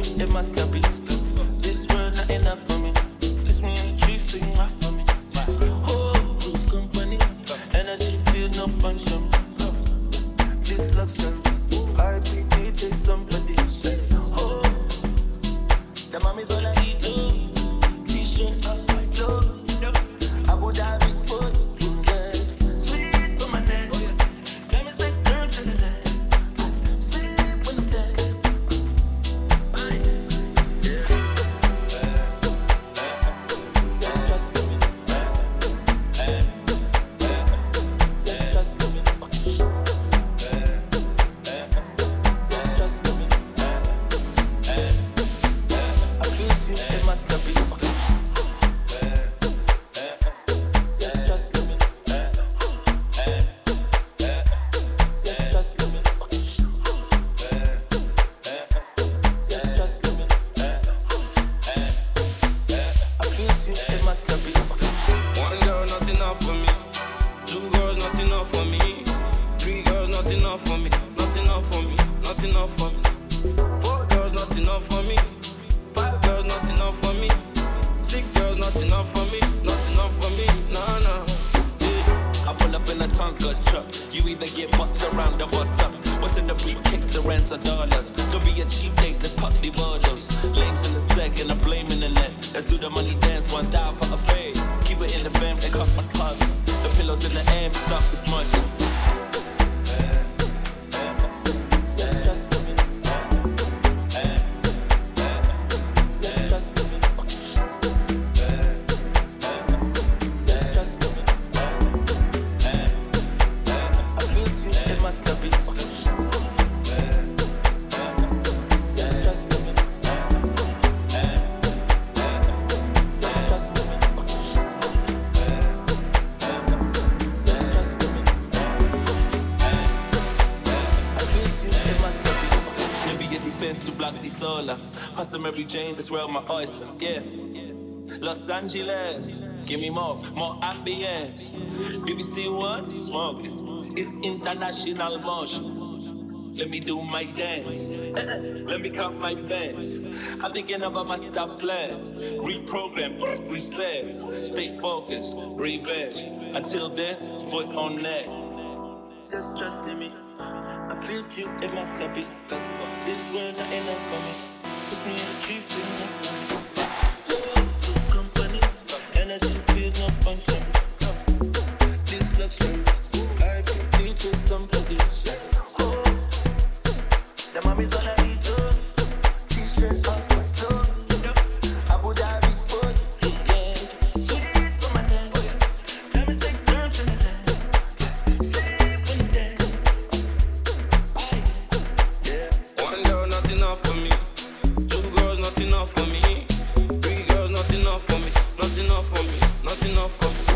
you, it must have been. This world not enough for me. Let me in the trees, sing off for me. Oh, lose company. Energy feel no punch on me. This luxury. I be DJ somebody. Oh, the mommy's all I eat. T-shirt off my clothes. Abu Dhabi food. Sweet for my neck. Let me say turn to the left. Sleep when I'm dead. Mary Jane, this world my oyster, yeah. Los Angeles, give me more ambience. Baby still want smoke. It's international motion. Let me do my dance. Let me count my bands. I'm thinking about my stop plan. Reprogram, reset. Stay focused, revenge. Until then, foot on neck. Just trust in me. I built you a masterpiece. This world not enough for me. Put me in the trees, sing my song. Lose company, energy feel no punch on me. This luxury, I can teach you somebody. Oh, the mommy's all I eat. T-shirt off my clothes. Abu Dhabi food. Sweet for my neck. Let me say turn to the left. Sleep when you dance. One girl, not enough for me. Not enough for me, 3 girls, not enough for me, not enough for me, not enough for me.